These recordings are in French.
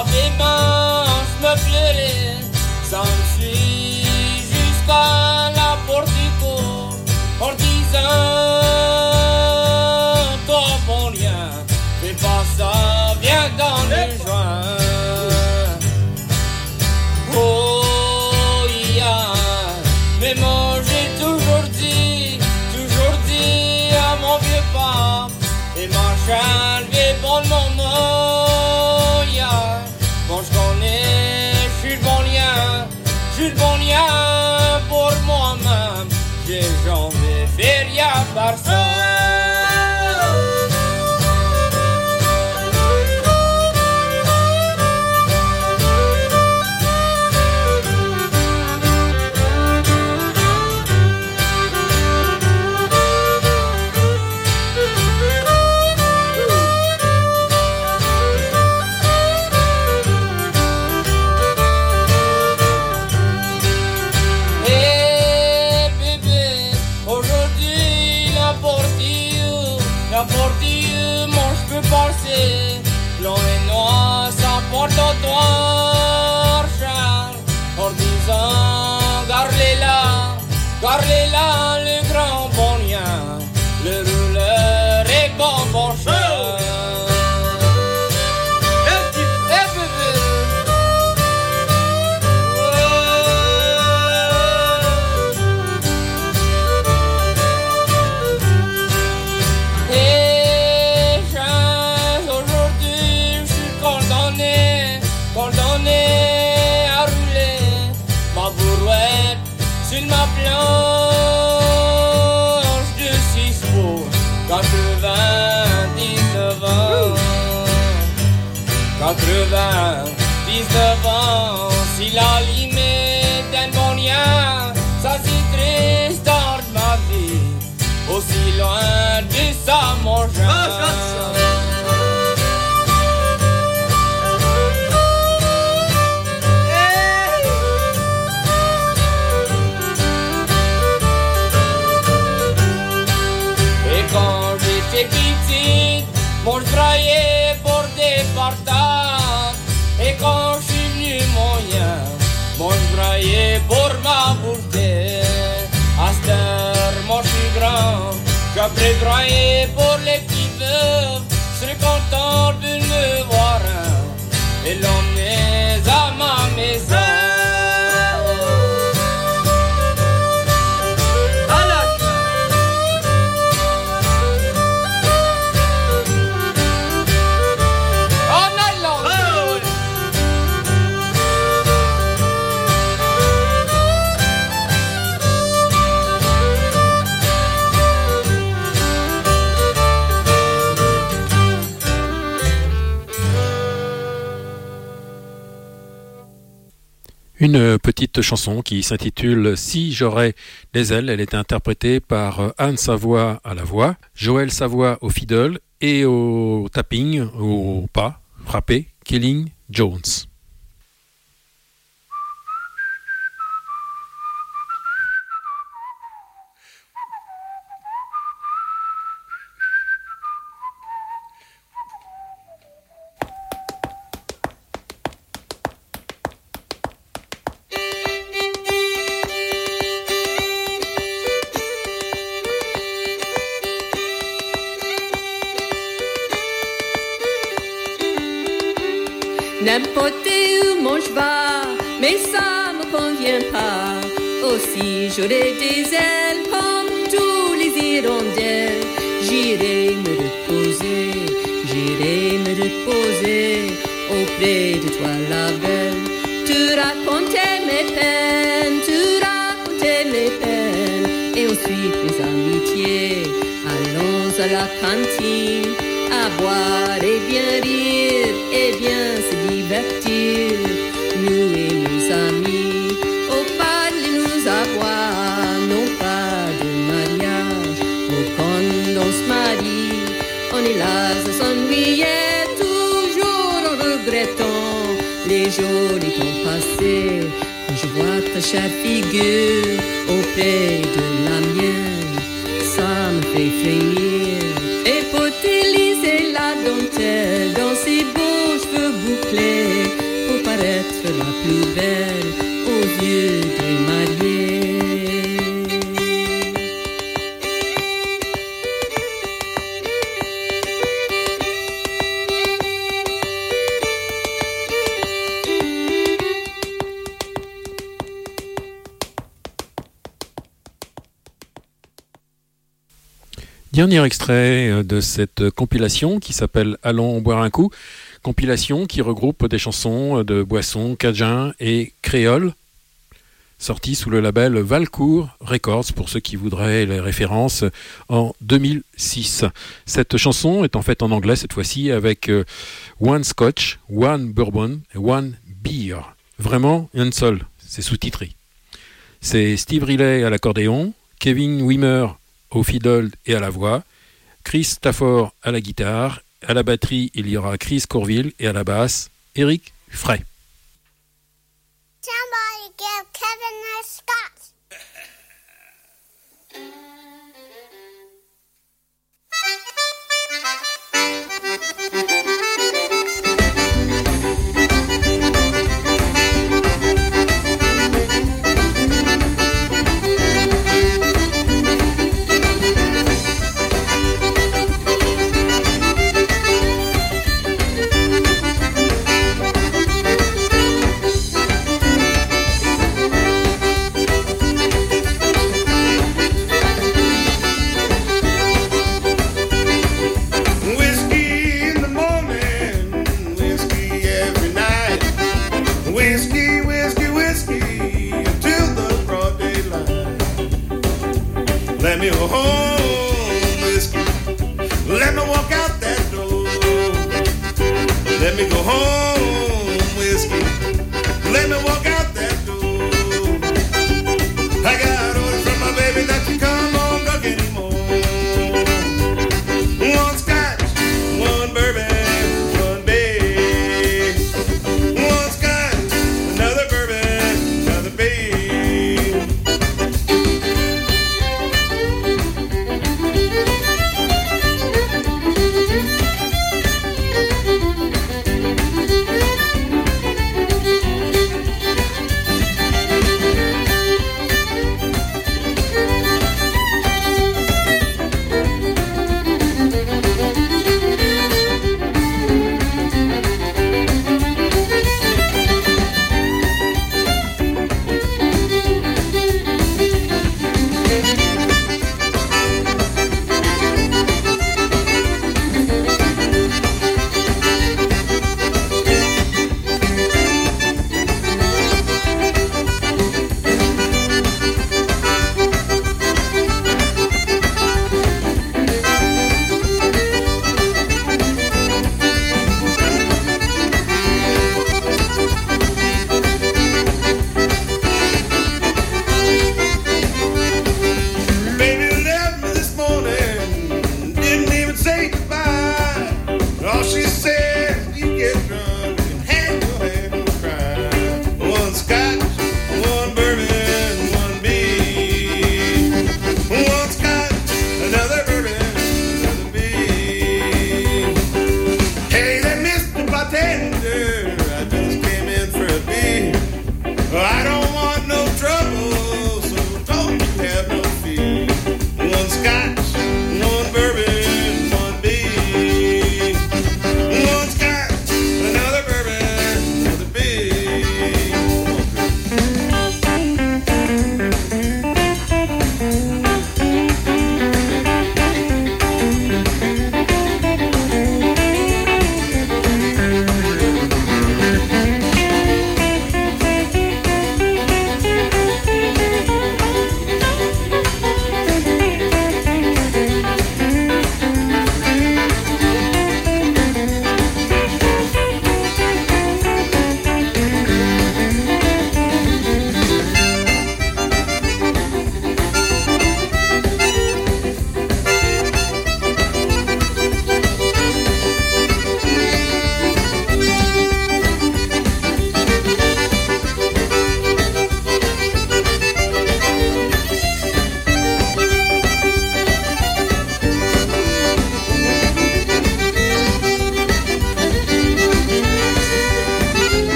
mes mains me pleurer, ça me suit jusqu'à la portico, en disant toi bon rien, fais pas ça, viens dans le joint. Oh yeah, mais moi j'ai toujours dit à mon vieux pape, et Marshall vieux bon moment, yeah. Bon je connais, je suis le bon lien pour moi-même, j'ai jamais fait rien par ça. Blanc et noir, ça porte au noir, Charles, en disant, gardez là, le grand bon lien, le rouleur est bon chien. Ma planche de 6 pots, 99 ans, si la limite d'un bon lien, ça c'est triste dans ma vie, aussi loin de ça mon genre. Moi je travaillais pour des partages, et quand je suis venu moyen, moi je travaillais pour ma beauté. À cette heure, moi je suis grand, je peux travailler pour les petits veufs, je serais content de me voir et l'emmener à ma maison. Une petite chanson qui s'intitule « Si j'aurais des ailes ». Elle est interprétée par Anne Savoie à la voix, Joël Savoie au fiddle et au tapping, au pas, frappé, Killing Jones. N'importe où moi je vais, mais ça me convient pas. Aussi j'aurai des ailes comme tous les hirondelles. J'irai me reposer auprès de toi la belle. Tu racontais mes peines, et ensuite mes amitiés. Allons à la cantine, à boire et bien rire, et bien se divertir, nous et nos amis. Oh, parlez-nous à boire, non pas de mariage. Oh, quand on se marie, on est là à s'ennuyer, toujours en regrettant les jolis temps passés. Quand je vois ta chère figure auprès de la mienne, ça me fait frémir. Et pour t'éliser la dentelle dans ses beaux cheveux bouclés, plus belle aux yeux des mariés. Dernier extrait de cette compilation qui s'appelle Allons boire un coup, compilation qui regroupe des chansons de boissons, cajun et créole, sorties sous le label Valcourt Records pour ceux qui voudraient les références en 2006. Cette chanson est en fait en anglais cette fois-ci avec One Scotch, One Bourbon et One Beer. Vraiment un seul, c'est sous-titré. C'est Steve Riley à l'accordéon, Kevin Wimmer au fiddle et à la voix, Chris Stafford à la guitare, à la batterie il y aura Chris Corville et à la basse Eric Frey. Somebody give Kevin a scotch.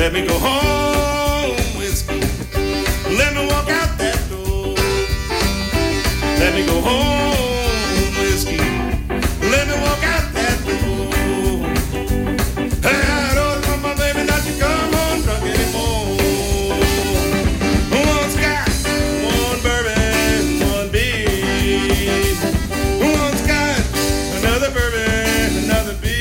Let me go home, whiskey. Let me walk out that door. Let me go home, whiskey. Let me walk out that door. Hey, I don't want my baby not to come home drunk anymore. One scotch, one bourbon, one beer. One scotch, another bourbon, another beer.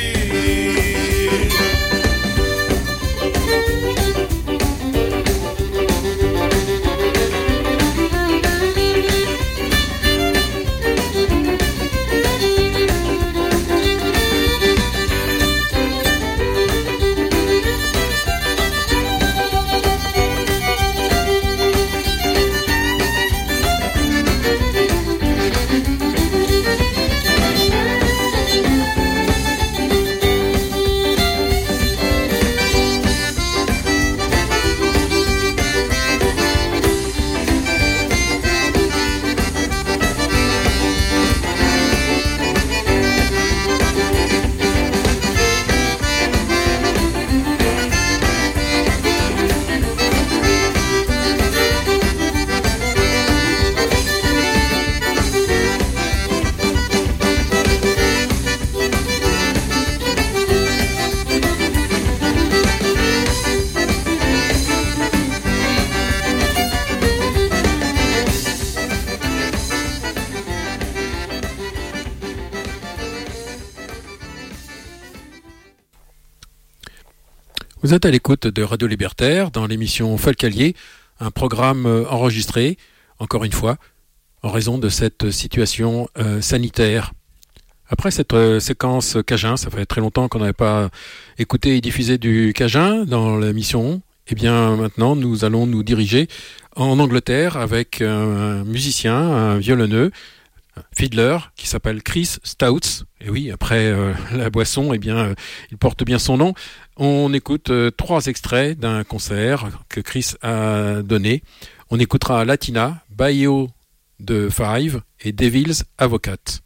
Vous êtes à l'écoute de Radio Libertaire dans l'émission Folk-Allier, un programme enregistré, encore une fois, en raison de cette situation sanitaire. Après cette séquence Cajun, ça fait très longtemps qu'on n'avait pas écouté et diffusé du Cajun dans l'émission. Eh bien maintenant, nous allons nous diriger en Angleterre avec un musicien, un violonneux, fiddler, qui s'appelle Chris Stouts. Et oui, après la boisson, eh bien, il porte bien son nom. On écoute 3 extraits d'un concert que Chris a donné. On écoutera Latina, Bayou de Five et Devil's Advocate.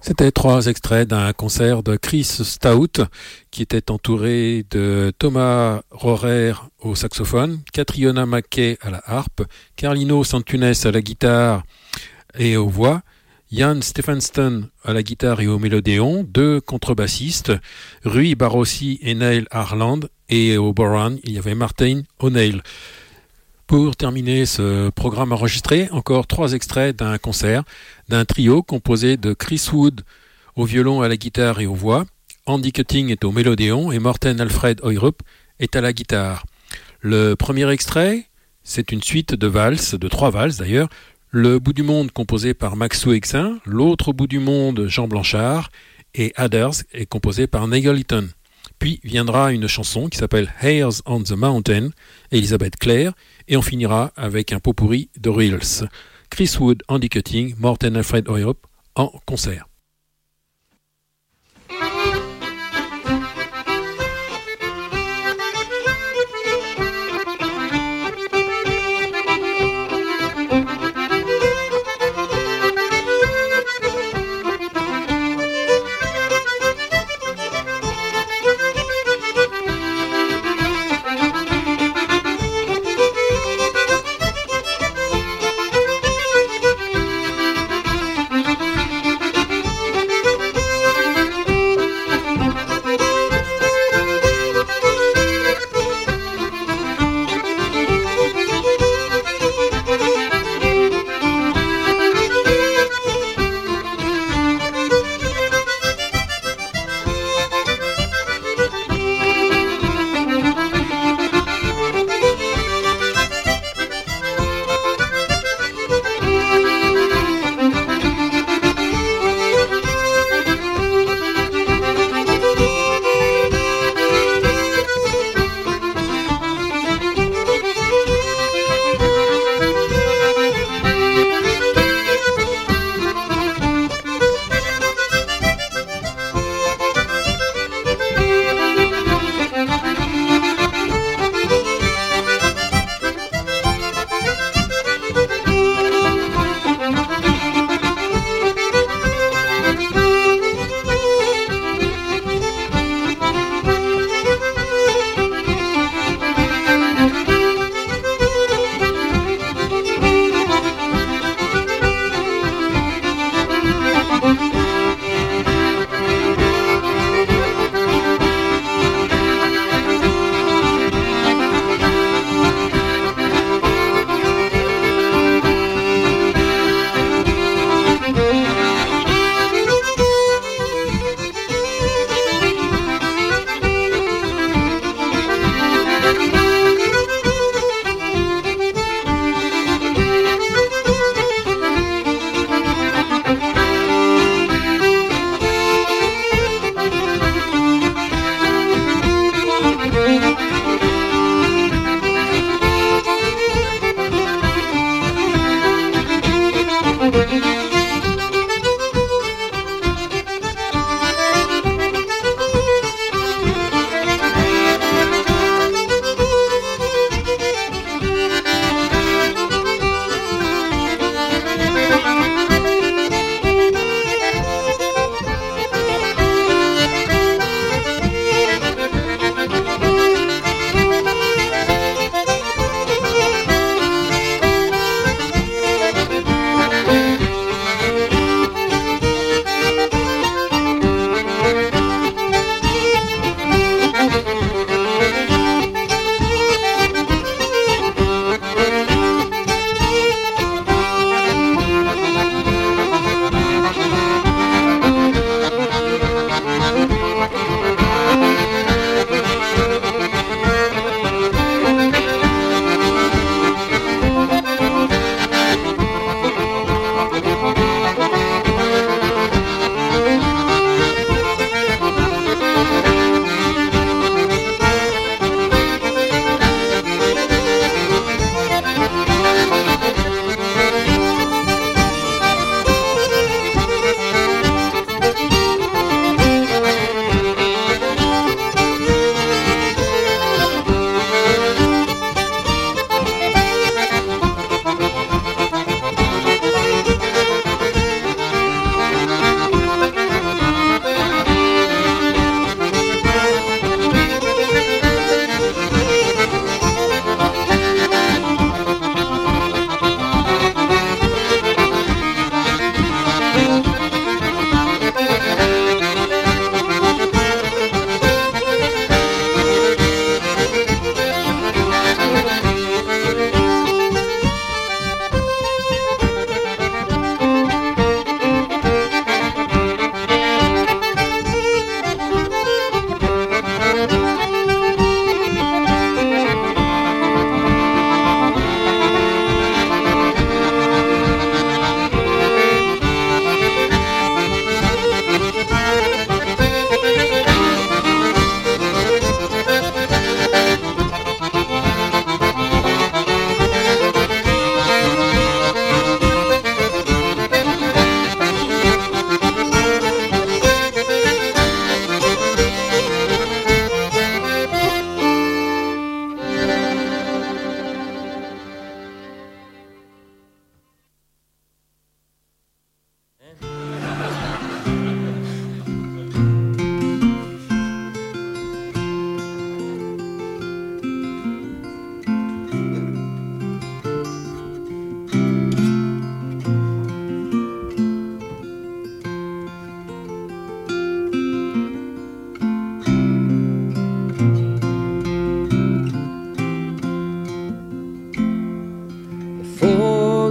C'était 3 extraits d'un concert de Chris Stout qui était entouré de Thomas Rohrer au saxophone, Catriona McKay à la harpe, Carlino Santunes à la guitare et aux voix, Jan Stefansson à la guitare et au mélodéon, 2 contrebassistes, Rui Barossi et Neil Harland, et au boron, il y avait Martin O'Neill. Pour terminer ce programme enregistré, encore 3 extraits d'un concert d'un trio composé de Chris Wood au violon, à la guitare et aux voix, Andy Cutting est au mélodéon et Morten Alfred Oyrup est à la guitare. Le premier extrait, c'est une suite de valses, de 3 valses d'ailleurs, Le bout du monde composé par Max Souexin, L'autre bout du monde Jean Blanchard et Others est composé par Nigel Eaton. Puis viendra une chanson qui s'appelle Hairs on the Mountain, Elisabeth Clare, et on finira avec un pot pourri de Reels. Chris Wood, Andy Cutting, Morten Alfred Oyrup en concert.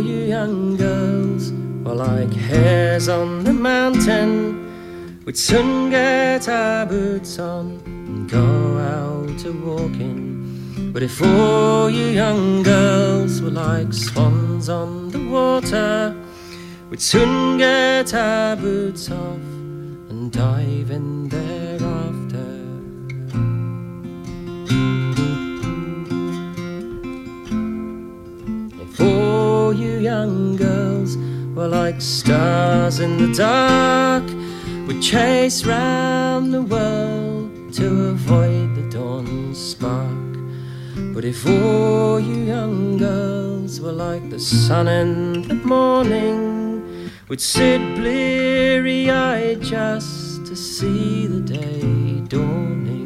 you young girls were like hares on the mountain, we'd soon get our boots on and go out to walking. But if all you young girls were like swans on the water, we'd soon get our boots off and dive in thereafter. If all you young girls were like stars in the dark, we'd chase round the world to avoid the dawn's spark. But if all you young girls were like the sun in the morning, we'd sit bleary-eyed just to see the day dawning.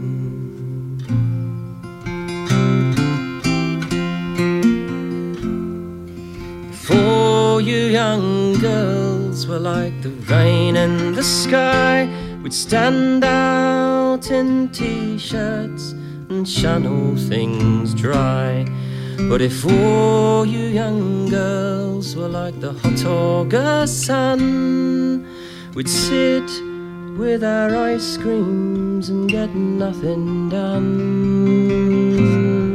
If all you young girls were like the rain in the sky, we'd stand out in t-shirts and shun all things dry. But if all you young girls were like the hot August sun, we'd sit with our ice creams and get nothing done.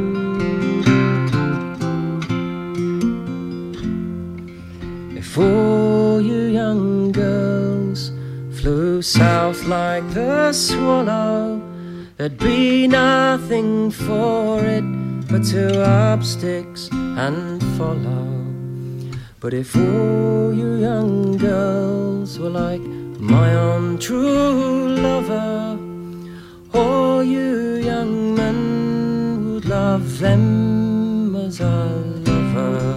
If all you young girls flew south like the swallow, there'd be nothing for it but to up sticks and follow. But if all you young girls were like my own true lover, all you young men would love them as I love her.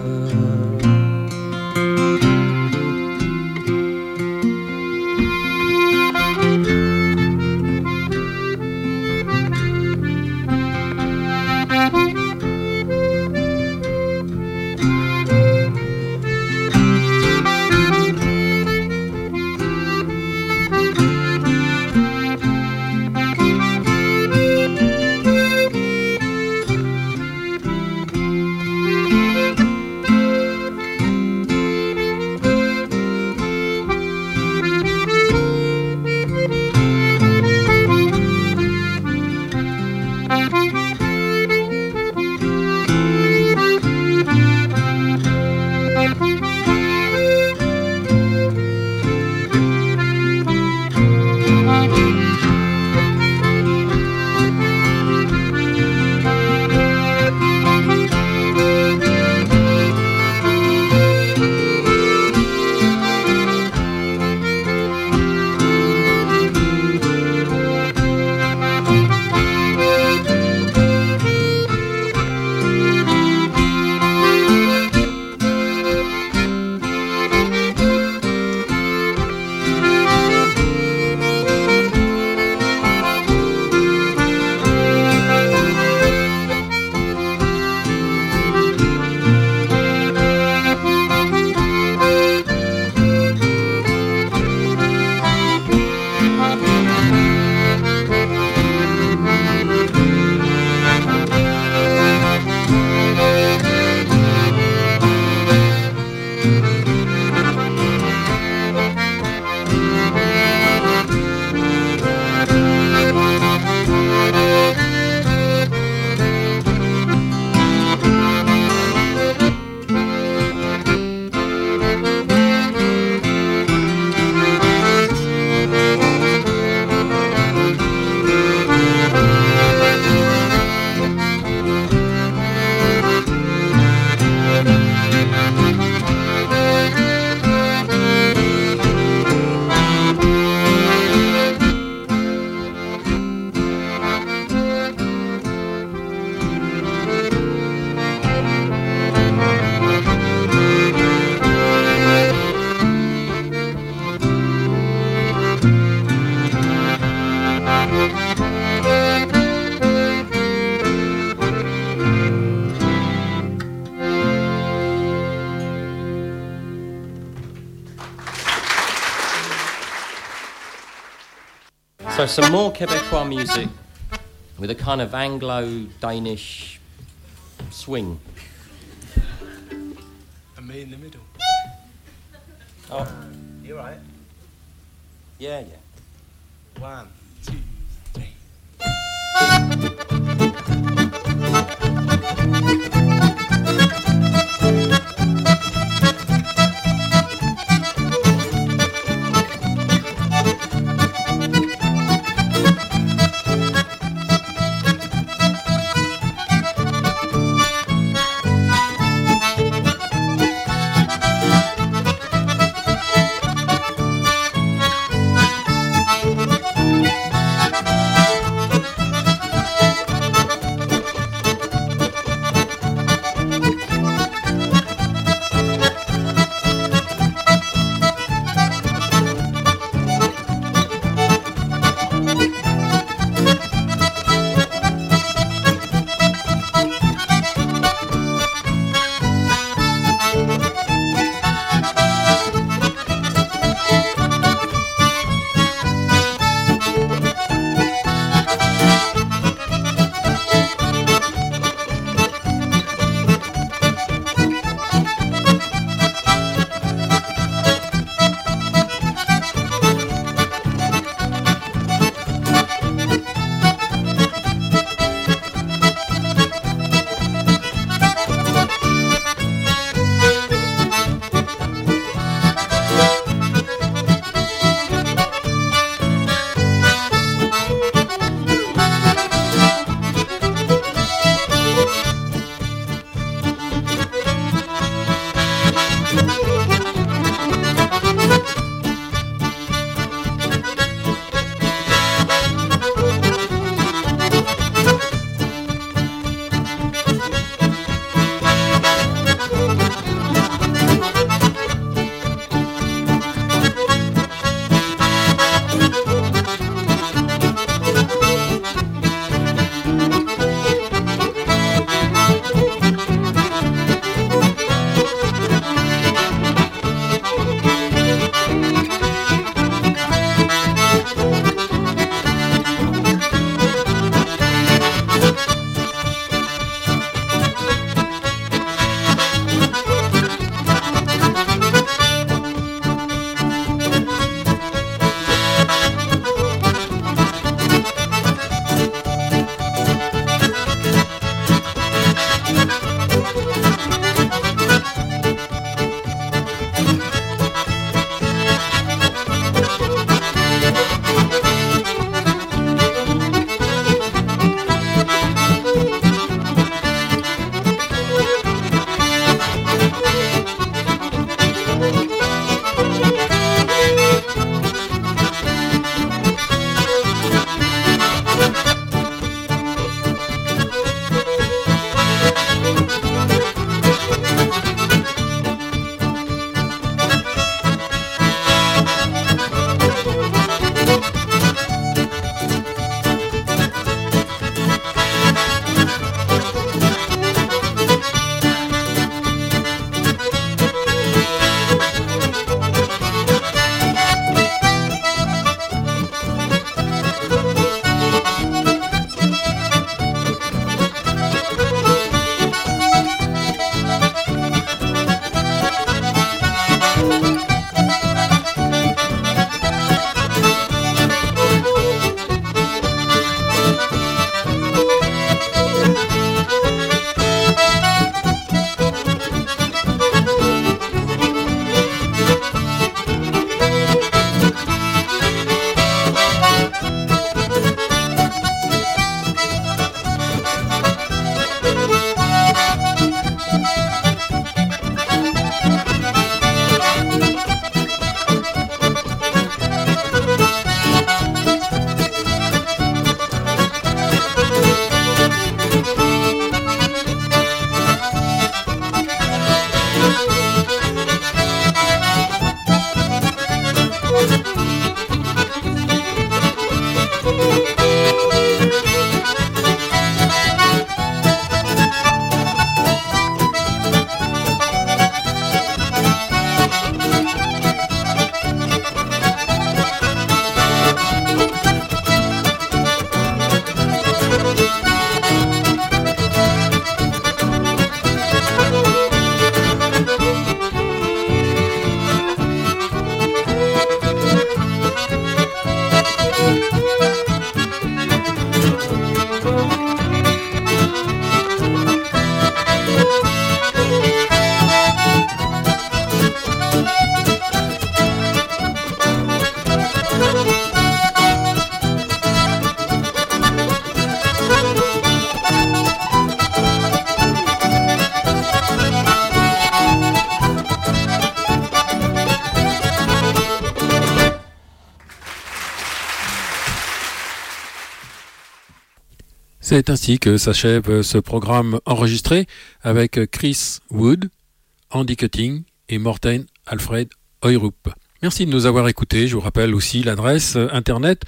So some more Quebecois music with a kind of Anglo-Danish swing. right in the middle. Oh, you're right. Yeah. 1, 2, 3. C'est ainsi que s'achève ce programme enregistré avec Chris Wood, Andy Cutting et Morten Alfred Høyrup. Merci de nous avoir écoutés. Je vous rappelle aussi l'adresse internet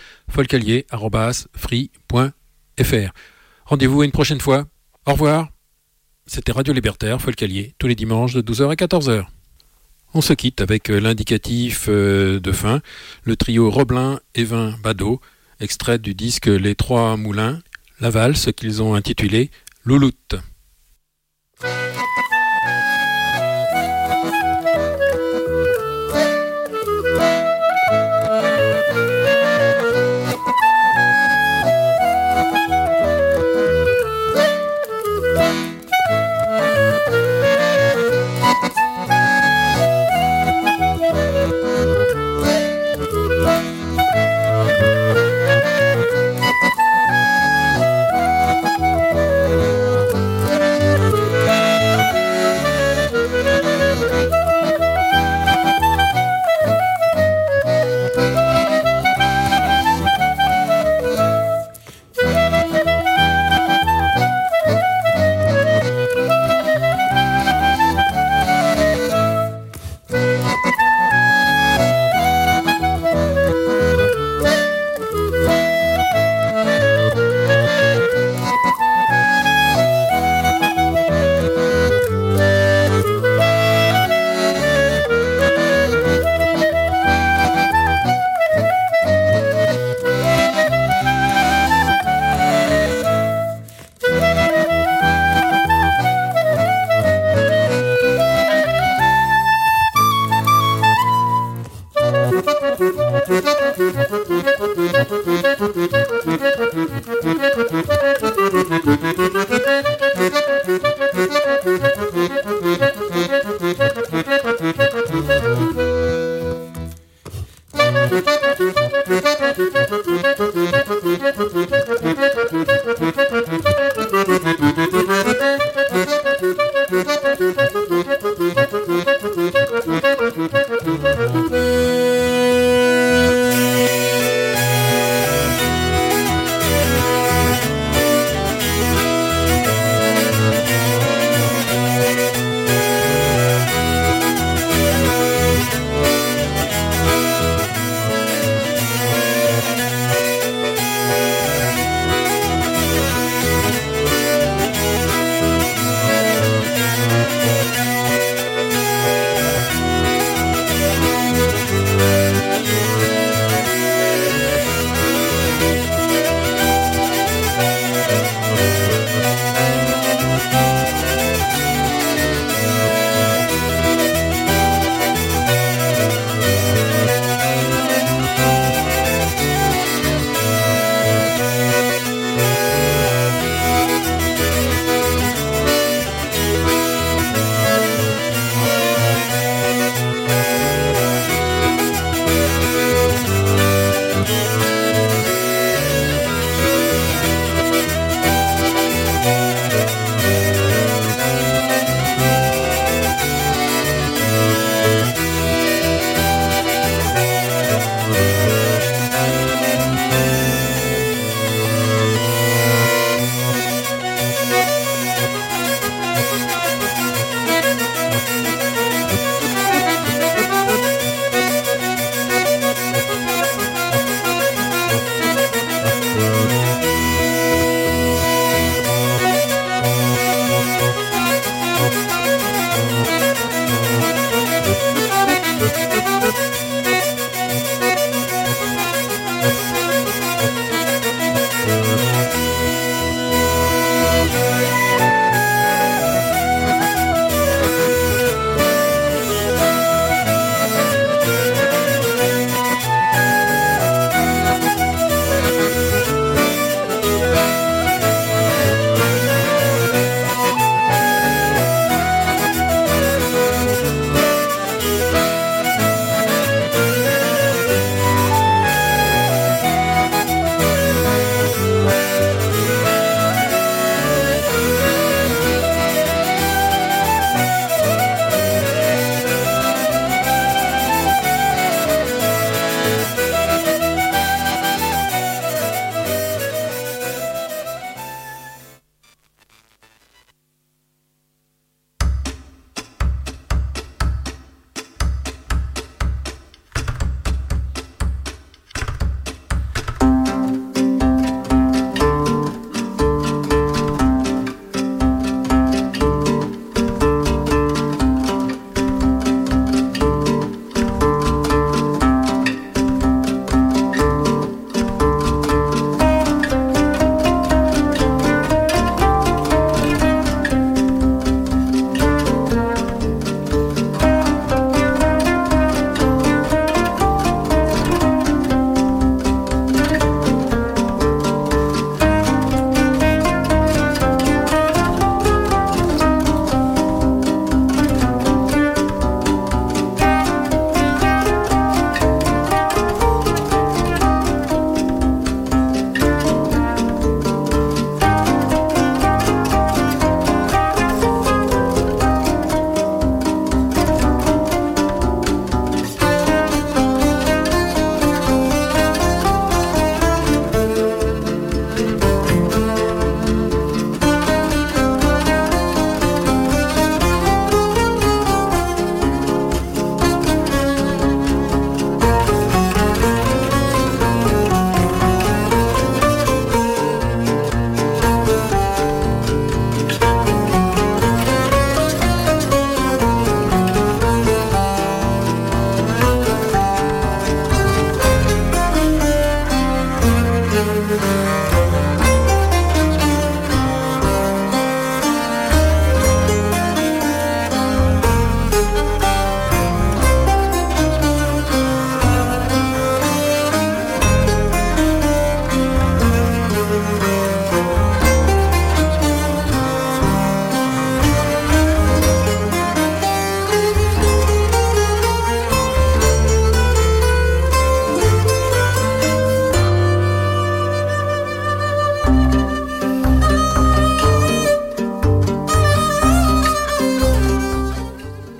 folkalier@free.fr. Rendez-vous une prochaine fois. Au revoir. C'était Radio Libertaire, Folkalier, tous les dimanches de 12h à 14h. On se quitte avec l'indicatif de fin, le trio Roblin, Evin, Badaud, extrait du disque Les Trois Moulins, la valse qu'ils ont intitulée Louloute.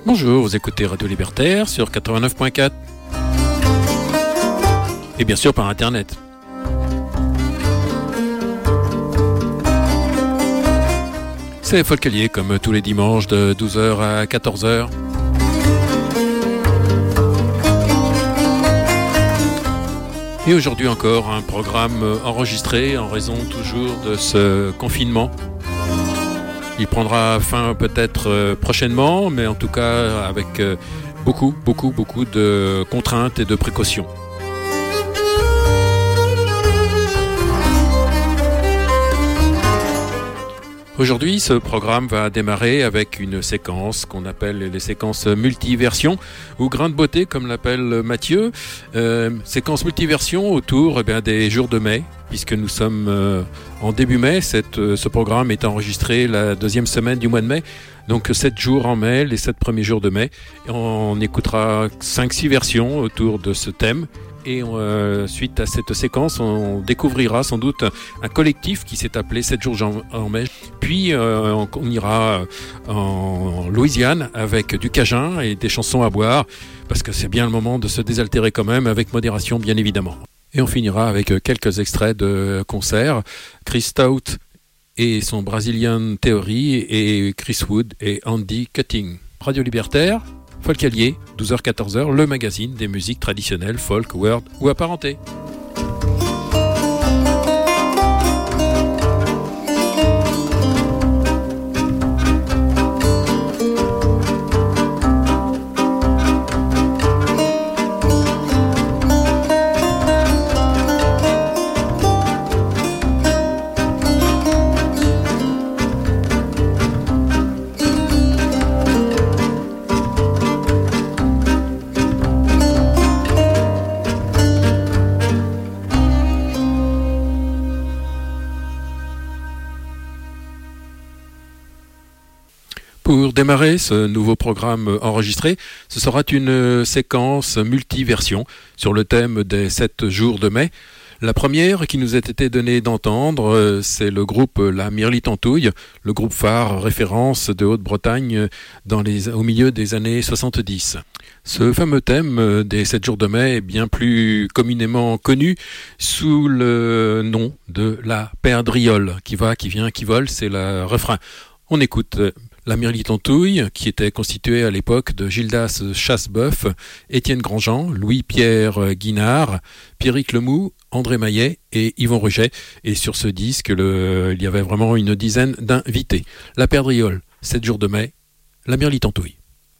Bonjour, vous écoutez Radio Libertaire sur 89.4 et bien sûr par internet. C'est Folcalier comme tous les dimanches de 12h à 14h. Et aujourd'hui encore un programme enregistré en raison toujours de ce confinement. Il prendra fin peut-être prochainement, mais en tout cas avec beaucoup de contraintes et de précautions. Aujourd'hui, ce programme va démarrer avec une séquence qu'on appelle les séquences multiversion ou grain de beauté, comme l'appelle Mathieu. Séquence multiversion autour des jours de mai, puisque nous sommes en début mai. Ce programme est enregistré la deuxième semaine du mois de mai. Donc 7 jours en mai, les 7 premiers jours de mai. Et on écoutera 5-6 versions autour de ce thème. Et suite à cette séquence, on découvrira sans doute un collectif qui s'est appelé 7 jours en mai. Puis on ira en Louisiane avec du cajun et des chansons à boire, parce que c'est bien le moment de se désaltérer quand même, avec modération bien évidemment. Et on finira avec quelques extraits de concerts. Chris Stout et son Brazilian Theory, et Chris Wood et Andy Cutting. Radio Libertaire, Folcalier, 12h-14h, le magazine des musiques traditionnelles, folk, world ou apparentées. Pour démarrer ce nouveau programme enregistré, ce sera une séquence multiversion sur le thème des 7 jours de mai. La première qui nous a été donnée d'entendre, c'est le groupe La Mirlitantouille, le groupe phare référence de Haute-Bretagne au milieu des années 70. Ce fameux thème des 7 jours de mai est bien plus communément connu sous le nom de la perdriole. Qui va, qui vient, qui vole, c'est le refrain. On écoute La Mirlitantouille, qui était constituée à l'époque de Gildas Chasseboeuf, Étienne Grandjean, Louis-Pierre Guinard, Pierrick Lemou, André Maillet et Yvon Ruget. Et sur ce disque, il y avait vraiment une dizaine d'invités. La perdriole, 7 jours de mai, La Mirlitantouille.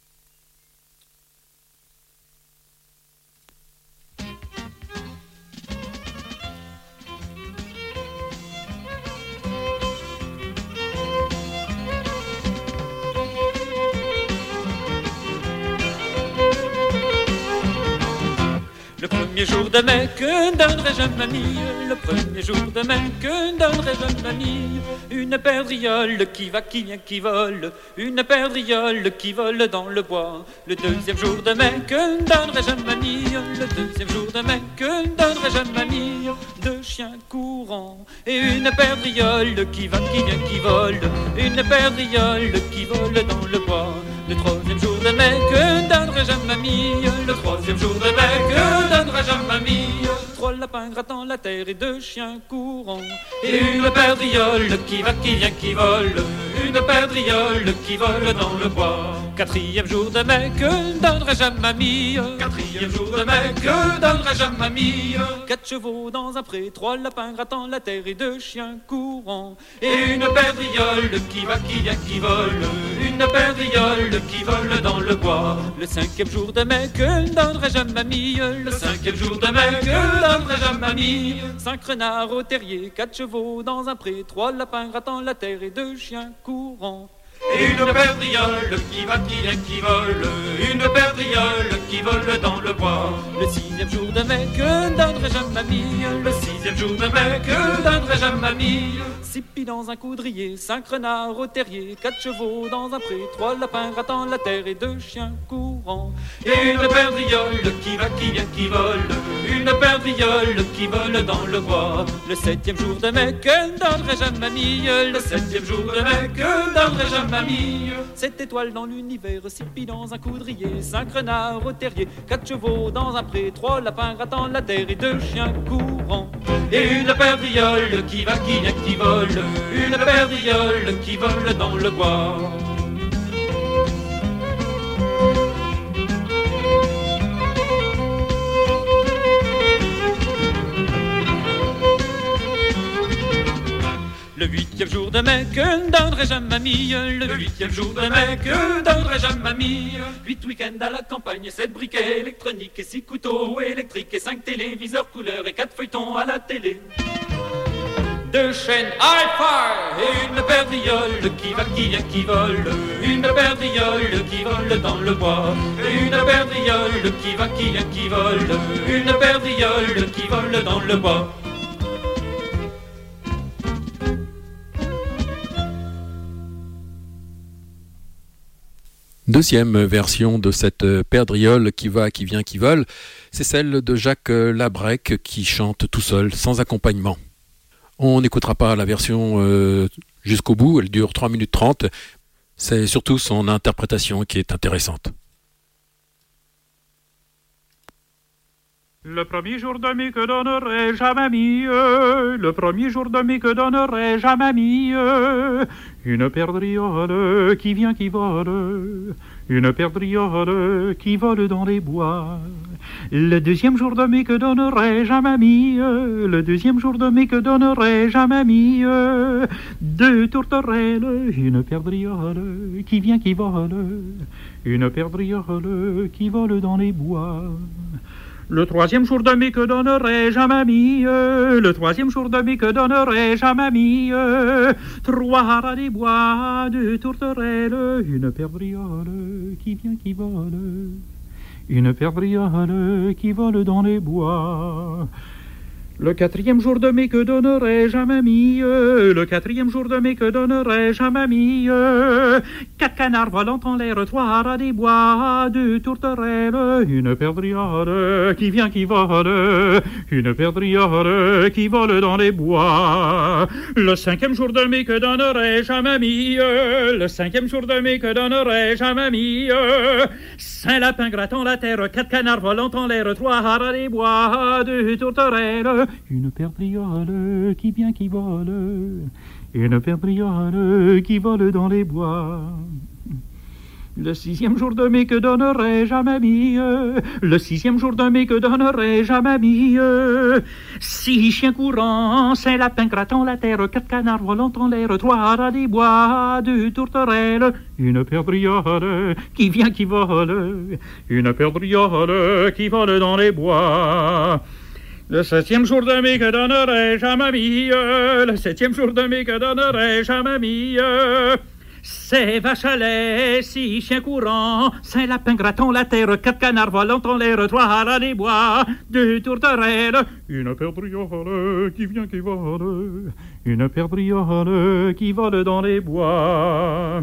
Le premier jour de mai, que donnerais-je à mamie? Le premier jour de mai, que donnerais-je à mamie? Une perdriole qui va, qui vient, qui vole. Une perdriole qui vole dans le bois. Le deuxième jour de mai, que donnerais-je à mamie? Le deuxième jour de mai, que donnerais-je à mamie? Deux chiens courants et une perdriole qui va, qui vient, qui vole. Une perdriole qui vole dans le bois. Le troisième jour de mai, que donnerais-je à mamie? Le troisième jour de mai, que donnerais-je à mamie? Trois lapins grattant la terre et deux chiens courants. Et une perdriole qui va, qui vient, qui vole. Une perdriole qui vole dans le bois. Quatrième jour de mai, que donnerais-je à mamie? Quatrième jour de mai, que donnerais-je à mamie? 4 chevaux dans un pré, 3 lapins grattant la terre et 2 chiens courants. Et une perdriole qui va, qui vient, qui vole. Une perdriole qui vole dans le bois. Le 5e jour de mai, que donnerais-je à mamie? Le 5e jour de mai, que donnerais-je à mamie? 5 renards au terrier, 4 chevaux dans un pré, 3 lapins grattant la terre et 2 chiens courants. Et une perdriole qui va, qui vient, qui vole. Une perdriole qui vole dans le bois. Le 6e jour de mai, que donnerais-je à mamie? Le 6e jour de mai, que donnerais-je à mamie? 6 pies dans un coudrier, 5 renards au terrier, 4 chevaux dans un pré, 3 lapins grattant la terre et 2 chiens courants. Et une perdriole qui va, qui vient, qui vole. Une perdriole qui vole dans le bois. Le 7e jour de mai, que donnerais-je à mamie? Le 7e jour de mai, que donnerais-je à mamie. 7 étoiles dans l'univers, 6 pies dans un coudrier, 5 renards au terrier, 4 chevaux dans un pré, 3 lapins grattant la terre et 2 chiens courants. Et une perdriole qui va, qui vient, qui vole, une perdriole qui vole dans le bois. Le 8e jour de mai, que donnerais-je à mamie? Le 8e jour de mai, que donnerais-je à mamie? 8 week-ends à la campagne, 7 briquets électroniques et 6 couteaux électriques et 5 téléviseurs couleurs et 4 feuilletons à la télé. 2 chaînes hi-fi et une perdriole qui va, qui vient, qui vole. Une perdriole qui vole dans le bois. Une perdriole qui va, qui vient, qui vole. Une perdriole qui vole dans le bois. Deuxième version de cette perdriole qui va, qui vient, qui vole, c'est celle de Jacques Labrec qui chante tout seul, sans accompagnement. On n'écoutera pas la version jusqu'au bout, elle dure 3 minutes 30. C'est surtout son interprétation qui est intéressante. Le premier jour de mai que donnerai-je à mamie, le premier jour de mai que donnerai-je à mamie, une perdriole qui vient, qui vole, une perdriole qui vole dans les bois. Le deuxième jour de mai que donnerai-je à mamie, le deuxième jour de mai que donnerai-je à mamie, 2 tourterelles, une perdriole qui vient, qui vole, une perdriole qui vole dans les bois. Le troisième jour de mai que donnerai-je à mamie, le troisième jour de mai que donnerai-je à mamie, 3 haras des bois, 2 tourterelles, une perdriole qui vient, qui vole, une perdriole qui vole dans les bois. Le quatrième jour de mai que donnerai-je à mamie, le quatrième jour de mai que donnerai-je à mamie, 4 canards volant en l'air, 3 haras des bois, 2 tourterelles, une perdriole qui vient, qui vole, une perdriole qui vole dans les bois. Le cinquième jour de mai que donnerai-je à mamie, le cinquième jour de mai que donnerai-je à mamie, 5 lapins grattant la terre, 4 canards volant en l'air, 3 haras des bois, 2 tourterelles, une perdriole qui vient, qui vole, une perdriole qui vole dans les bois. Le sixième jour de mai que donnerai-je à mamie, le sixième jour de mai que donnerai-je à mamie, 6 chiens courants, 5 lapins grattant la terre, 4 canards volant en l'air, 3 haras des bois, 2 tourterelles, une perdriole qui vient, qui vole, une perdriole qui vole dans les bois. Le 7e jour de mai que donnerai-je à mamie, le 7e jour de mai que donnerai-je à mamie, 7 vaches à lait, 6 chiens courants, 5 lapins grattant la terre, 4 canards volant en l'air, 3 haras des bois, 2 tourterelles, une perdriole qui vient, qui vole, une perdriole qui vole dans les bois.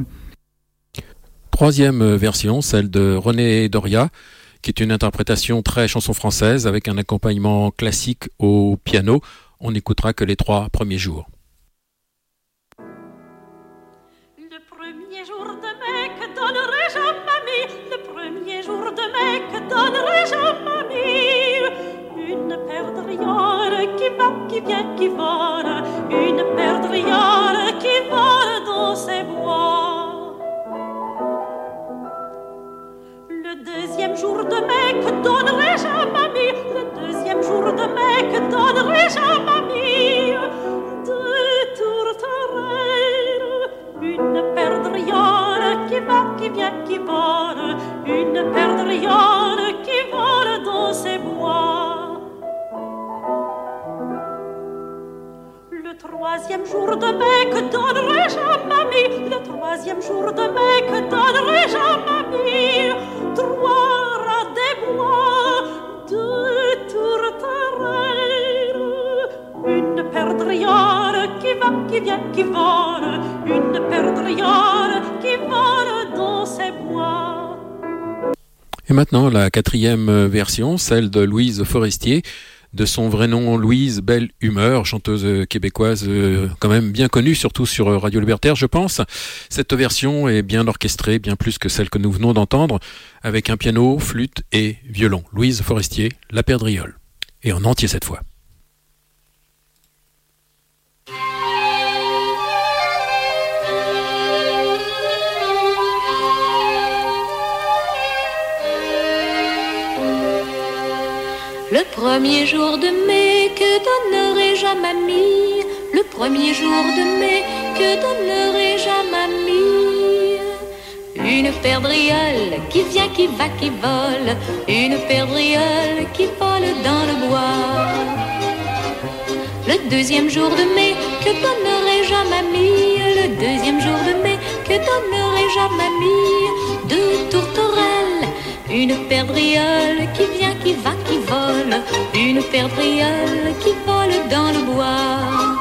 Troisième version, celle de René Doria, qui est une interprétation très chanson française avec un accompagnement classique au piano. On n'écoutera que les 3 premiers jours. Le premier jour de mai que donnerai-je à mamie, le premier jour de mai que donnerai-je à mamie, une perdriole qui va, qui vient, qui vole, une perdriole qui vole dans ses bois. Le deuxième jour de mai que donnerai-je à mamie, le deuxième jour de mai que donnerai-je à mamie, 2 tourterelles, une perdriole qui va, qui vient, qui vole, une perdriole qui vole dans ses bois. Le troisième jour de mai que donnerai-je à mamie, le troisième jour de mai que donnerai-je à mamie, 3 rats des bois, 2 tourterelles, une perdriole qui va, qui vient, qui vole, une perdriole qui vole dans ses bois. Et maintenant, la 4e version, celle de Louise Forestier, de son vrai nom Louise Belle Humeur, chanteuse québécoise quand même bien connue, surtout sur Radio Libertaire, je pense. Cette version est bien orchestrée, bien plus que celle que nous venons d'entendre, avec un piano, flûte et violon. Louise Forestier, La Perdriole. Et en entier cette fois. Le premier jour de mai, que donnerai-je à mamie? Le premier jour de mai, que donnerai-je à mamie? Une perdriole qui vient, qui va, qui vole. Une perdriole qui vole dans le bois. Le deuxième jour de mai, que donnerai-je à mamie? Le deuxième jour de mai, que donnerai-je à mamie? Deux tourterelles, une perdriole qui vient, qui va, qui vole. Une perdriole qui vole dans le bois.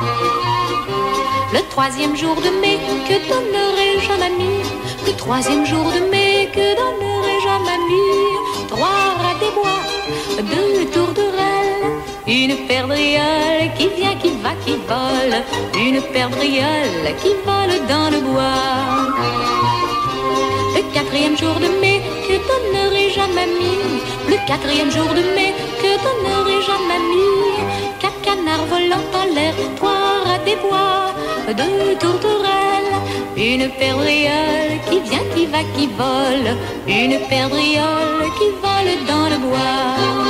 Le troisième jour de mai, que donnerai-je à mamie? Le troisième jour de mai, que donnerai-je à mamie? Trois rats des bois, deux tourterelles, une perdriole qui vient, qui va, qui vole. Une perdriole qui vole dans le bois. Le quatrième jour de mai, que donnerai-je à mamie? Le quatrième jour de mai, que donnerai-je à mamie? Quatre canards volant en l'air, trois rats des bois, deux tourterelles, une perdriole qui vient, qui va, qui vole. Une perdriole qui vole dans le bois.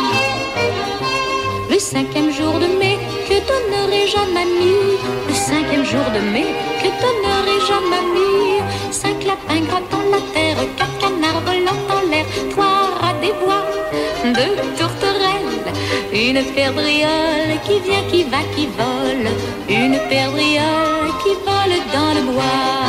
Le cinquième jour de mai, que donnerai-je à mamie? Le cinquième jour de mai, que donnerai-je à mamie? Cinq lapins grattant la terre, quatre canards volant en l'air, trois rats des bois, deux tourterelles, une perdriole qui vient, qui va, qui vole. Une perdriole qui vole dans le bois.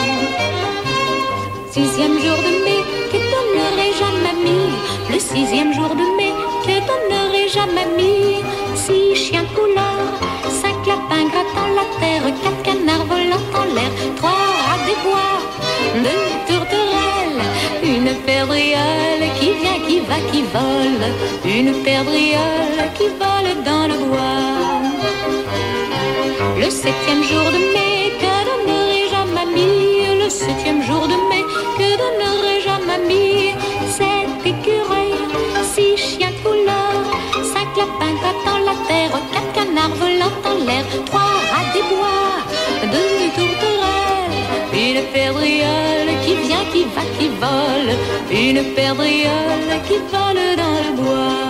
Sixième jour de mai, que donnerai-je à mamie? Le sixième jour de mai, que donnerai-je à mamie? Six chiens couleurs, cinq lapins grattant la terre, quatre canards volant en l'air, trois rats des bois, deux tourterelles, une perdriole qui vient, qui va, qui vole. Une perdriole qui vole dans le bois. Le septième jour de mai, que donnerai-je à mamie? Le septième jour de mai, que donnerai-je à mamie? Sept écureuils, six chiens de couleur, cinq lapins grattant la terre, quatre canards volant en l'air, trois rats des bois, deux tourterelles, une perdriole qui vient, qui va, qui vole. Une perdriole qui vole dans le bois.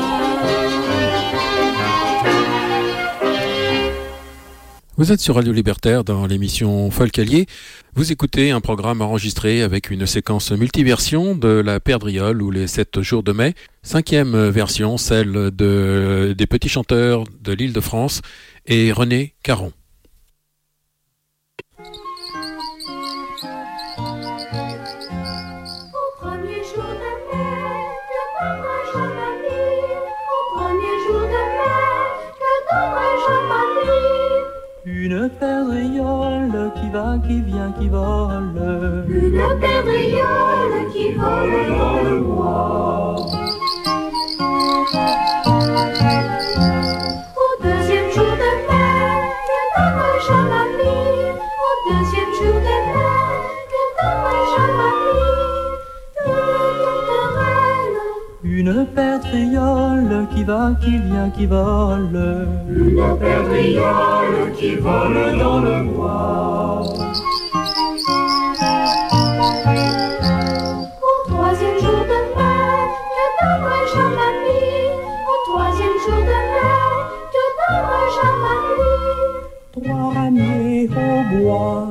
Vous êtes sur Radio Libertaire dans l'émission Folk Allié. Vous écoutez un programme enregistré avec une séquence multiversion de la Perdriole ou les 7 jours de mai. 5e version, celle des petits chanteurs de l'Île-de-France et René Caron. Une perdriole qui va, qui vient, qui vole. Une perdriole qui vole dans le bois. Au deuxième jour de mai, que donnerai-je à mamie? Au deuxième jour de mai, que donnerai-je à mamie? Une perdriole qui va, qui vient, qui vole. Une perdriole qui vole dans le bois. Au troisième jour de mai, que donnerai-je à mamie? Au troisième jour de mai, que donnerai-je à mamie? Trois ramiers au bois.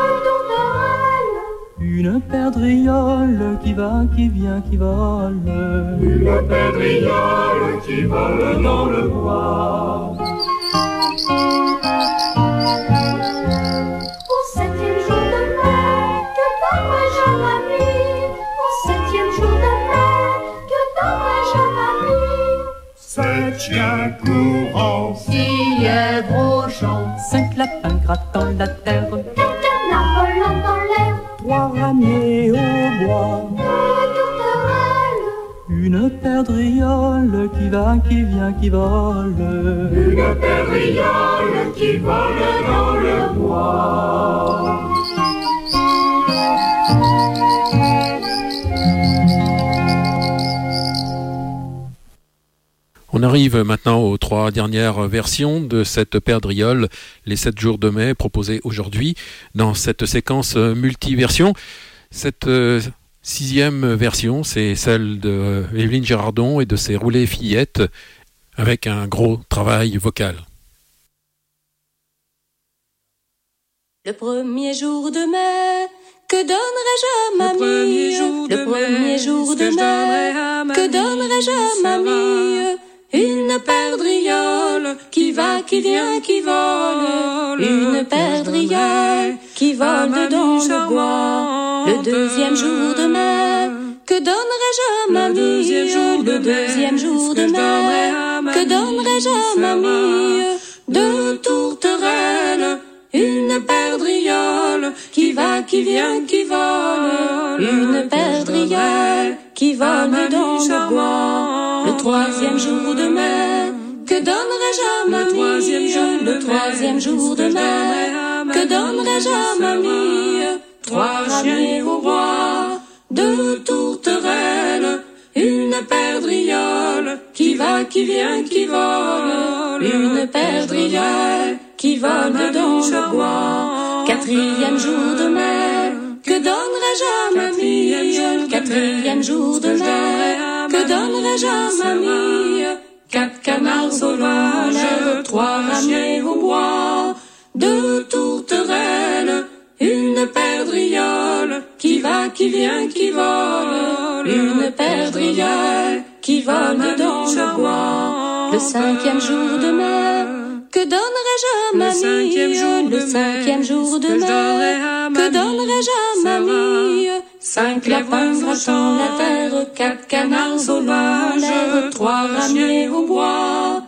Une perdriole qui va, qui vient, qui vole. Une perdriole qui vole dans le bois. Au septième jour de mai, que donnerai-je à mamie? Au septième jour de mai, que donnerai-je à mamie? Sept chiens courants, six lièvres au champ, cinq lapins grattant la terre, quatre canards volant dans l'air, trois ramiers au bois. une perdriole qui va, qui vient, qui vole. Une perdriole qui vole dans le bois. On arrive maintenant aux 3 dernières versions de cette perdriole, les 7 jours de mai, proposées aujourd'hui dans cette séquence multiversion. Cette 6e version, c'est celle de Évelyne Girardon et de ses roulées fillettes, avec un gros travail vocal. Le premier jour de mai, que donnerais-je à mamie? Le premier jour de mai, que donnerais-je à mamie? Une perdriole qui va, qui vient, qui vole. Une perdriole qui vole dans le bois. Le deuxième jour de mai, que donnerais-je à mamie? Le deuxième jour de mai, que donnerais-je à mamie? 2 tourterelles, une perdriole qui va, qui vient, qui vole. Une perdriole qui vole dans le bois. Le 3e jour de mai, que donnerais-je à mamie? Le 3e jour de mai, que donnerais-je à mamie? 3 ramiers au bois, 2 tourterelles, une perdriole qui va, qui vient, qui vole. Une perdriole qui vole dans le bois. 4e jour de mai, que donnerais-je à mamie? Le 4e jour de mai, que donnerais-je à mamie? 4 canards sauvages, 3 ramiers au bois, 2 tourterelles, une perdriole qui va, qui vient, qui vole. Une perdriole qui vole dans le bois. Le 5e jour de mai, que donnerais-je à mamie? Le 5e jour de mai, que donnerais-je à mamie? 5 lapins grattant la terre, 4 canards sauvages, 3 ramiers au bois,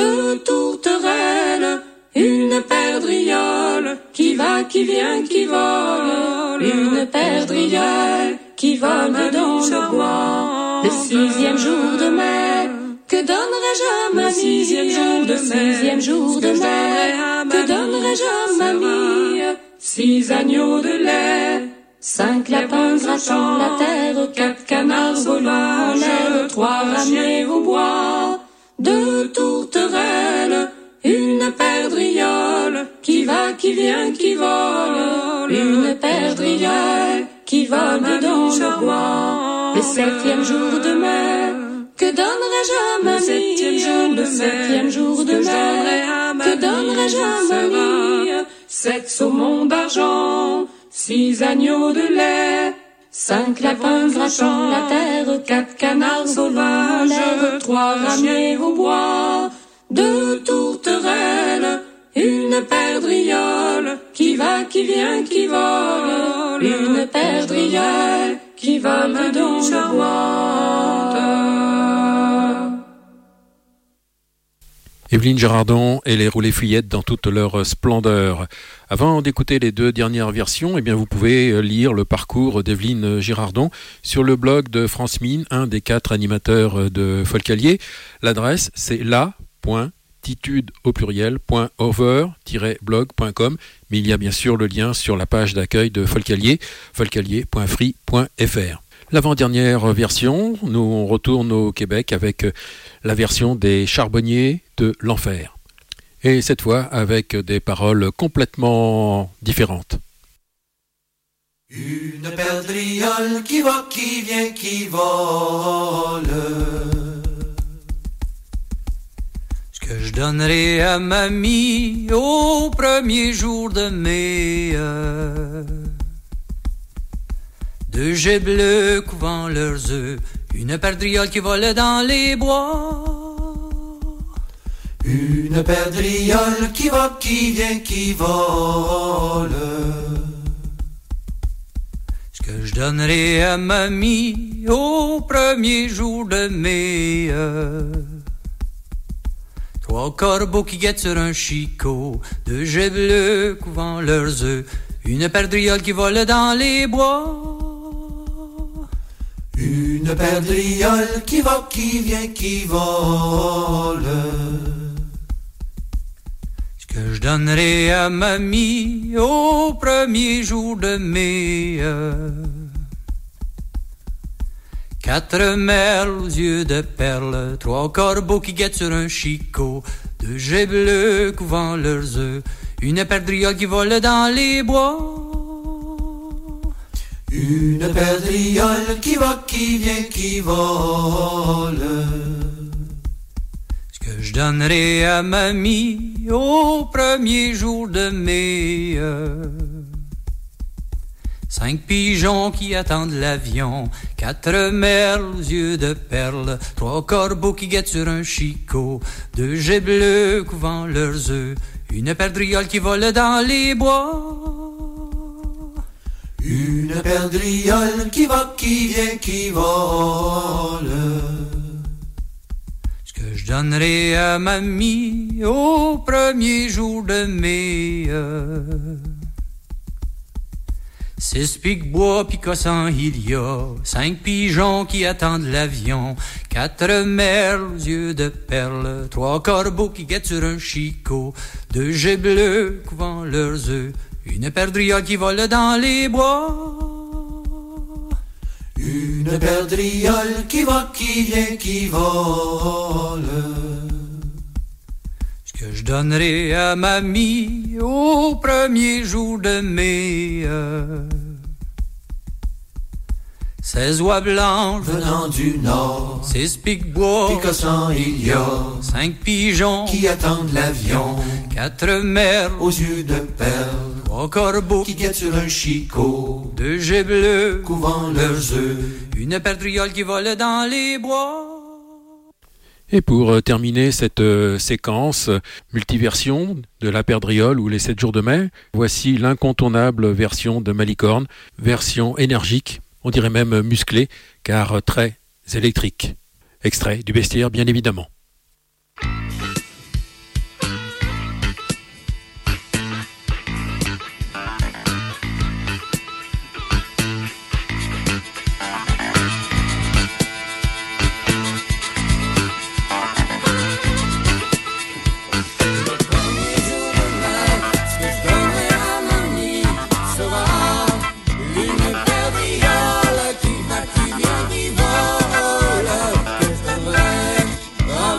2 tourterelles, une perdriole qui va, qui vient, qui vole. Une perdriole qui vole dans le bois. Le 6e jour de mai, que donnerais-je à mamie? Le 6e jour de mai, que donnerais-je à mamie? 6 agneaux de lait, 5 lapins grattant la terre, 4 canards sauvages, 3 ramiers au bois, 2 tourterelles, une perdriole qui va, qui vient, qui vole. Une perdriole qui vole dans le bois. Le 7e jour de mai, que donnerais-je à mamie? Le 7e jour de mai, que donnerais-je à mamie? 7 saumons d'argent, 6 agneaux de lait, 5 lapins grattant la terre, 4 canards sauvages, 3 ramiers au bois, 2 tourterelles, une perdriole qui va, qui vient, qui vole. Une perdriole qui vole dans le bois. Évelyne Girardon et les roulées fillettes dans toute leur splendeur. Avant d'écouter les 2 dernières versions, eh bien vous pouvez lire le parcours d'Évelyne Girardon sur le blog de France Mine, un des 4 animateurs de Folcalier. L'adresse, c'est la.titude au pluriel.over-blog.com, mais il y a bien sûr le lien sur la page d'accueil de Folcalier, folcalier.free.fr. L'avant-dernière version, nous on retourne au Québec avec la version des Charbonniers de l'Enfer. Et cette fois avec des paroles complètement différentes. Une perdriole qui va, qui vient, qui vole. Ce que je donnerai à mamie au premier jour de mai. 2 geais bleus couvant leurs œufs, une perdriole qui vole dans les bois. Une perdriole qui va, qui vient, qui vole. Ce que je donnerai à mamie au premier jour de mai. 3 corbeaux qui guettent sur un chicot, 2 geais bleus couvant leurs œufs, une perdriole qui vole dans les bois. Une perdriole qui va, qui vient, qui vole. Ce que je donnerai à mamie au premier jour de mai. 4 merles aux yeux de perles, 3 corbeaux qui guettent sur un chicot, 2 geais bleus couvant leurs œufs, une perdriole qui vole dans les bois. Une perdriole qui va, qui vient, qui vole. Ce que je donnerai à mamie au premier jour de mai. 5 pigeons qui attendent l'avion, 4 merles aux yeux de perles, 3 corbeaux qui guettent sur un chicot, 2 geais bleus couvant leurs œufs, une perdriole qui vole dans les bois. Une perdriole qui va, qui vient, qui vole. Ce que je donnerai à mamie au premier jour de mai. 6 pics bois picossant il y a, 5 pigeons qui attendent l'avion, 4 merles aux yeux de perles, 3 corbeaux qui guettent sur un chicot, 2 geais bleus couvant leurs œufs, une perdriole qui vole dans les bois. Une perdriole qui va, qui vient, qui vole. Ce que je donnerai à mamie au premier jour de mai. 16 oies blanches venant du nord, 6 pics bois picossant il y a, 5 pigeons qui attendent l'avion, 4 merles aux yeux de perles, 3 corbeaux qui guettent sur un chicot, 2 geais bleus couvant leurs œufs, une perdriole qui vole dans les bois. Et pour terminer cette séquence multiversion de la perdriole ou les 7 jours de mai, voici l'incontournable version de Malicorne, version énergique, on dirait même musclée, car très électrique. Extrait du bestiaire, bien évidemment. Une perdriole qui va, qui vient, qui vole. Que je donnerai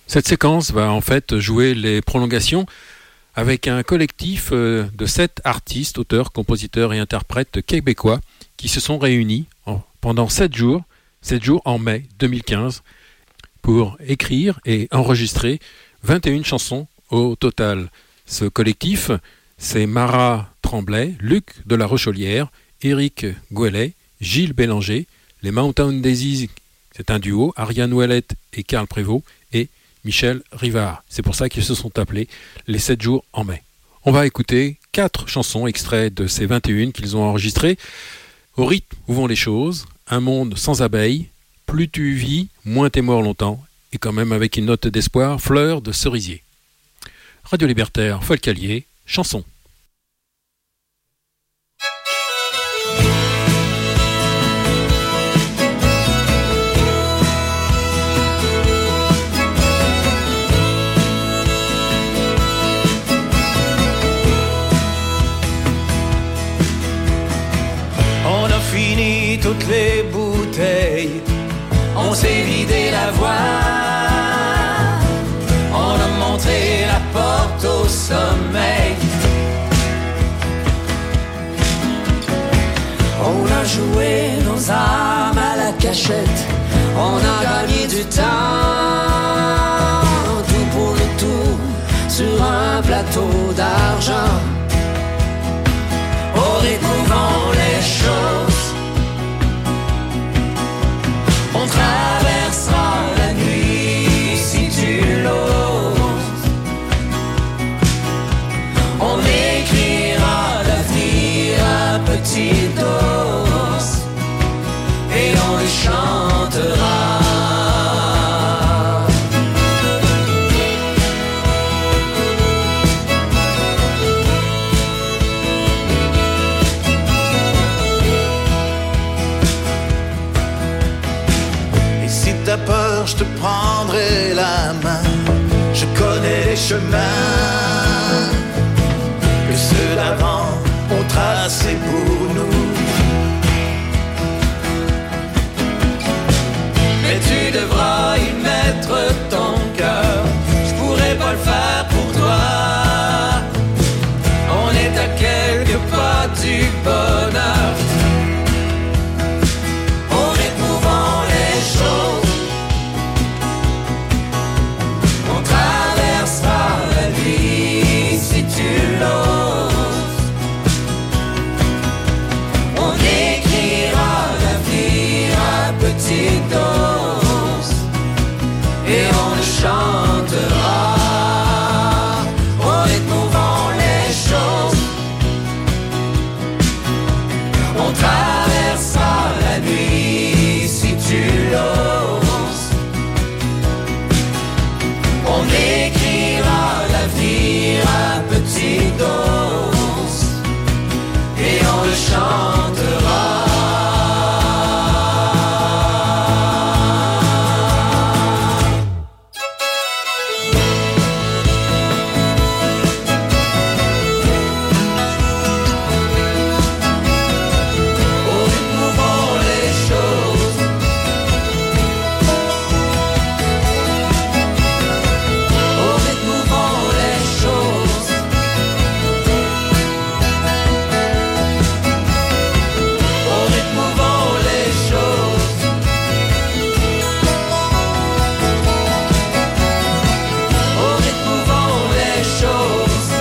Cette séquence va en fait jouer les prolongations avec un collectif de 7 artistes, auteurs, compositeurs et interprètes québécois qui se sont réunis pendant 7 jours en mai 2015 pour écrire et enregistrer 21 chansons au total. Ce collectif, c'est Mara Tremblay, Luc de la Rochelière, Éric Gouelet, Gilles Bélanger, les Mountain Daisies, c'est un duo, Ariane Ouellette et Carl Prévost, et Michel Rivard. C'est pour ça qu'ils se sont appelés les 7 jours en mai. On va écouter 4 chansons extraits de ces 21 qu'ils ont enregistrées. Au rythme où vont les choses, Un monde sans abeilles, Plus tu vis, moins t'es mort longtemps, et quand même avec une note d'espoir, Fleur de cerisier. Radio Libertaire, Folcalier, chanson. Fini toutes les bouteilles, on s'est vidé la voix, on a montré la porte au sommeil, on a joué nos âmes à la cachette, on a gagné du temps, tout pour le tout, sur un plateau d'argent, au rythme où vont les choses. On traversera la nuit si tu l'oses. On écrira l'avenir à petite dose et on le chantera. T'as peur, je te prendrai la main. Je connais les chemins que ceux d'avant ont tracés pour nous. Mais tu devras y mettre ton cœur. Je pourrais pas le faire pour toi. On est à quelques pas du bonheur. Au rythme où vont les choses. Si tu l'oses, on écrira l'avenir à petite dose et on le chantera au rythme où vont les choses. On traversera la nuit si tu l'oses, on écrira l'avenir à petite dose et on le chantera. Au rythme où vont les choses, au rythme où vont les choses, au rythme où vont les choses, au rythme où vont les choses.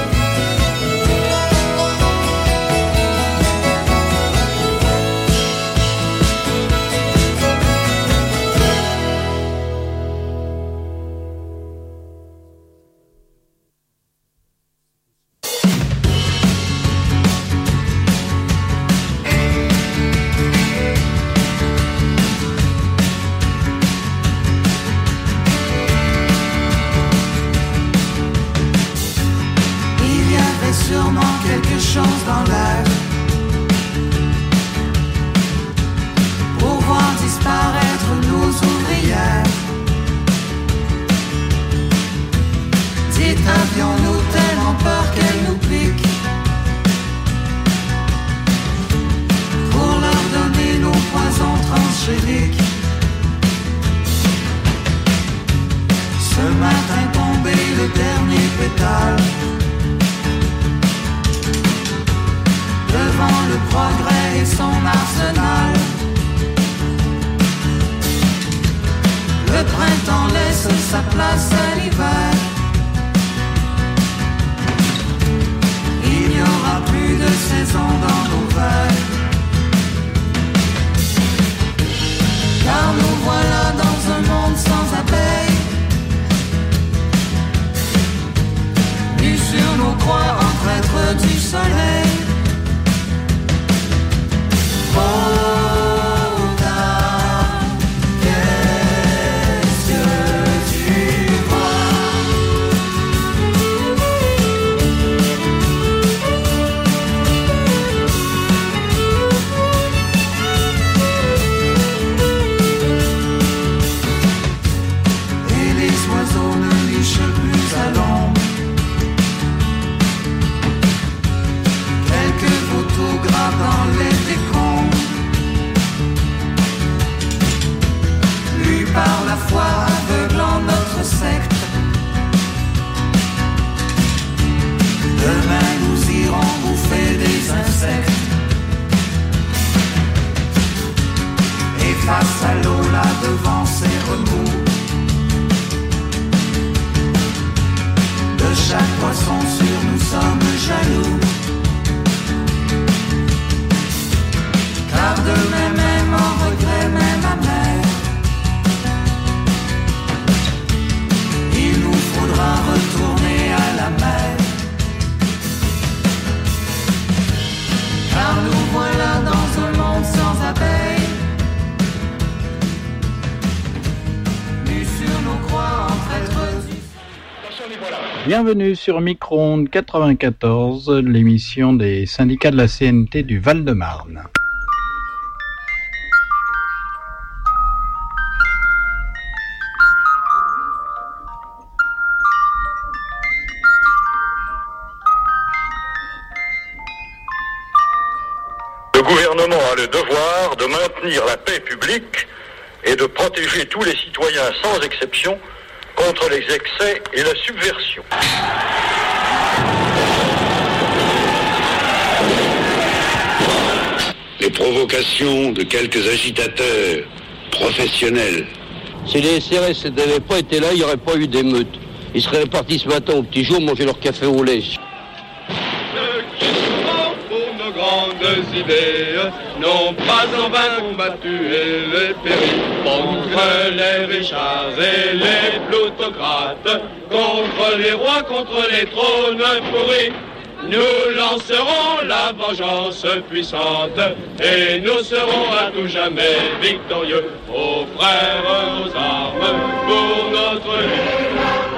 Il y avait sûrement quelque chose dans l'air pour voir disparaître nos ouvrières. Dites, avions-nous tellement peur qu'elles nous piquent pour leur donner nos poisons transgéniques? Ce matin sa place à l'hiver. Il n'y aura plus de saison dans nos verres. Car nous voilà dans un monde sans abeilles. Nus sur nos croix en traîtres du soleil. Oh, dans les décombres, lui par la foi aveuglant notre secte. Demain nous irons bouffer des insectes. Et face à l'eau là devant ses remous, de chaque poisson sûr nous sommes jaloux. Car demain même en regret, même amer, il nous faudra retourner à la mer. Car nous voilà dans un monde sans abeilles, nus sur nos croix en traîtres du... Bienvenue sur Micro-ondes 94, l'émission des syndicats de la CNT du Val-de-Marne. Le gouvernement a le devoir de maintenir la paix publique et de protéger tous les citoyens sans exception contre les excès et la subversion. Les provocations de quelques agitateurs professionnels. Si les CRS n'avaient pas été là, il n'y aurait pas eu d'émeute. Ils seraient partis ce matin au petit jour manger leur café au lait. Grandes idées n'ont pas en vain combattu et les péris contre les richards et les plutocrates, contre les rois, contre les trônes pourris. Nous lancerons la vengeance puissante et nous serons à tout jamais victorieux. Aux frères, aux armes pour notre vie.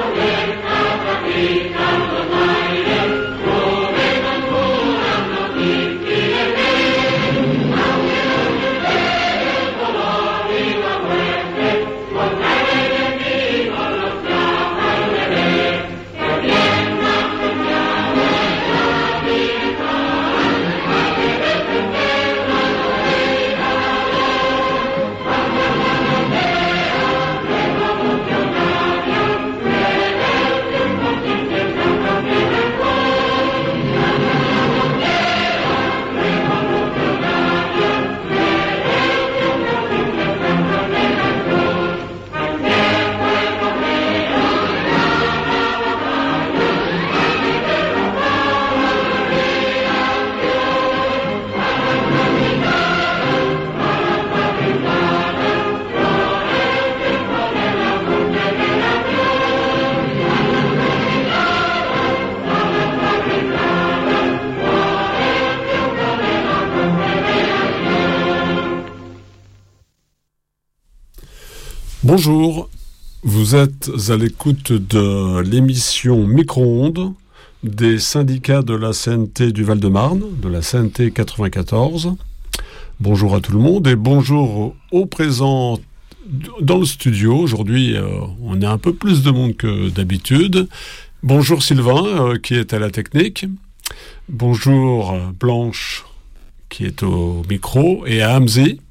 Bonjour, vous êtes à l'écoute de l'émission Micro-ondes des syndicats de la CNT du Val-de-Marne, de la CNT 94. Bonjour à tout le monde et bonjour aux présents dans le studio. Aujourd'hui, on est un peu plus de monde que d'habitude. Bonjour Sylvain, qui est à la technique. Bonjour Blanche, qui est au micro, et à Hamzi,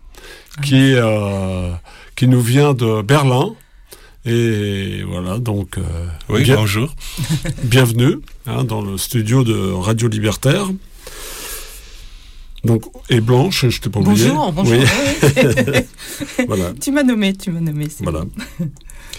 qui nous vient de Berlin. Et voilà, donc... oui, bonjour. Bienvenue dans le studio de Radio Libertaire. Donc, et Blanche, je t'ai pas oublié. Bonjour. Oui. Voilà. Tu m'as nommé. Voilà.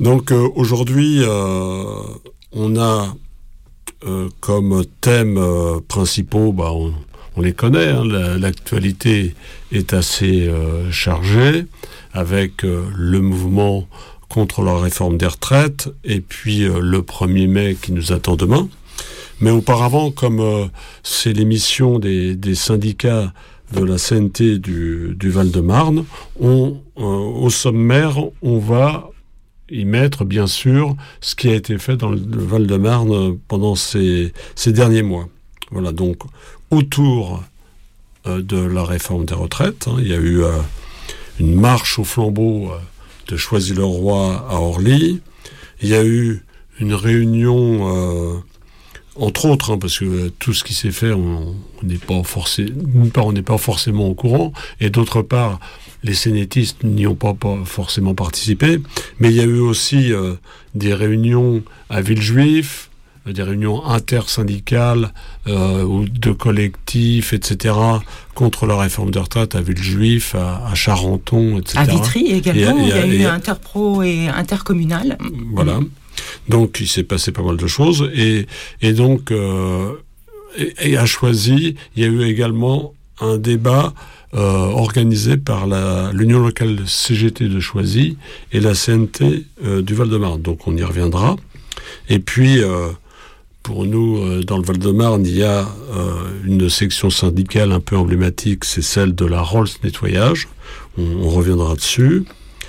Donc aujourd'hui, on a comme thèmes principaux, on les connaît, hein, l'actualité est assez chargée, avec le mouvement contre la réforme des retraites, et puis le 1er mai qui nous attend demain. Mais auparavant, comme c'est l'émission des syndicats de la CNT du Val-de-Marne, au sommaire, on va y mettre, bien sûr, ce qui a été fait dans le Val-de-Marne pendant ces derniers mois. Voilà, donc, autour de la réforme des retraites, il y a eu une marche au flambeau de Choisy-le-Roi à Orly. Il y a eu une réunion, entre autres, parce que tout ce qui s'est fait, on n'est pas forcément au courant, et d'autre part, les sénétistes n'y ont pas forcément participé, mais il y a eu aussi des réunions à Villejuif, des réunions intersyndicales ou de collectifs, etc., contre la réforme des retraites à Villejuif, à Charenton, etc. À Vitry également, il y a eu interpro et intercommunal. Voilà. Donc il s'est passé pas mal de choses, et donc et à Choisy, il y a eu également un débat organisé par l'Union locale CGT de Choisy et la CNT du Val-de-Marne. Donc on y reviendra. Et puis pour nous, dans le Val-de-Marne, il y a une section syndicale un peu emblématique, c'est celle de la Rolls Nettoyage. On reviendra dessus.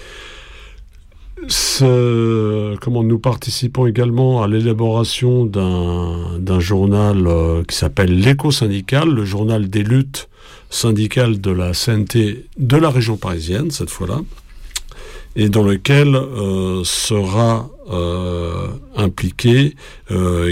Nous participons également à l'élaboration d'un journal qui s'appelle l'Éco-syndical, le journal des luttes syndicales de la CNT de la région parisienne, cette fois-là, et dans lequel sera impliqué